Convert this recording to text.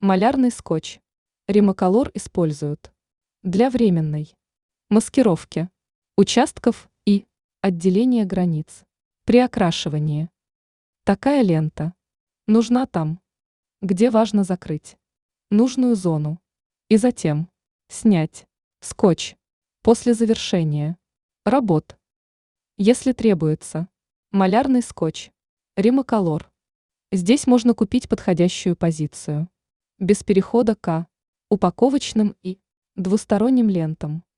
Малярный скотч. Римоколор используют для временной маскировки участков и отделения границ при окрашивании. Такая лента нужна там, где важно закрыть нужную зону и затем снять скотч после завершения работ. Если требуется малярный скотч, римоколор, здесь можно купить подходящую позицию без перехода к упаковочным и двусторонним лентам.